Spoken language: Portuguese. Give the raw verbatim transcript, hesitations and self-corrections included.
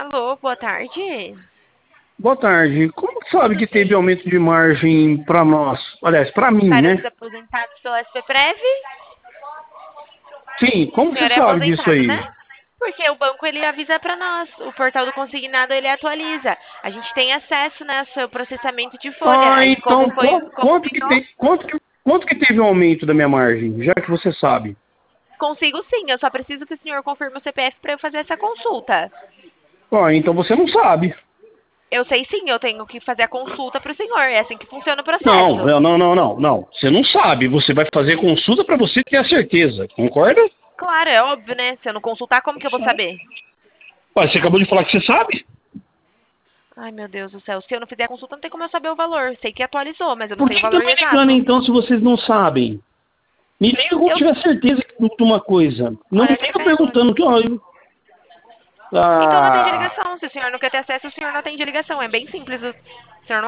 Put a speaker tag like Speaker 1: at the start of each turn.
Speaker 1: Alô, boa tarde.
Speaker 2: Boa tarde. Como que sabe que teve aumento de margem para nós? Aliás, para mim,
Speaker 1: Para os
Speaker 2: né?
Speaker 1: aposentados pela S P Prev,
Speaker 2: Sim,
Speaker 1: o
Speaker 2: como você
Speaker 1: senhor é
Speaker 2: sabe disso
Speaker 1: aposentado, né?
Speaker 2: aí?
Speaker 1: Porque o banco ele avisa para nós, o portal do consignado ele atualiza. A gente tem acesso, né, ao seu processamento de folha.
Speaker 2: Ah,
Speaker 1: Aí como
Speaker 2: então
Speaker 1: foi,
Speaker 2: qu-
Speaker 1: como
Speaker 2: quanto que
Speaker 1: aumentou?
Speaker 2: tem, quanto que, quanto que teve o aumento da minha margem? Já que você sabe.
Speaker 1: Consigo sim, eu só preciso que o senhor confirme o C P F para eu fazer essa consulta.
Speaker 2: Ah, então você não sabe.
Speaker 1: Eu sei sim, eu tenho que fazer a consulta para o senhor. É assim que funciona o
Speaker 2: Não,
Speaker 1: processo.
Speaker 2: não, não, não, não, não. Você não sabe. Você vai fazer consulta para você ter a certeza. Concorda?
Speaker 1: Claro, é óbvio, né? Se eu não consultar, como que eu vou saber?
Speaker 2: Ué, você acabou de falar que você sabe.
Speaker 1: Ai, meu Deus do céu. Se eu não fizer a consulta, não tem como eu saber o valor. Sei que atualizou, mas eu não
Speaker 2: Por
Speaker 1: sei o
Speaker 2: que estão
Speaker 1: valor
Speaker 2: me ligando
Speaker 1: exato.
Speaker 2: então se vocês não sabem? Me liga quando
Speaker 1: Eu,
Speaker 2: tiver certeza de uma coisa. Não me
Speaker 1: olha, até
Speaker 2: fica
Speaker 1: caiu agora.
Speaker 2: perguntando que olha.
Speaker 1: Então não atende
Speaker 2: Ah.
Speaker 1: ligação. Se o senhor não quer ter acesso, o senhor não atende ligação. É bem simples. O senhor não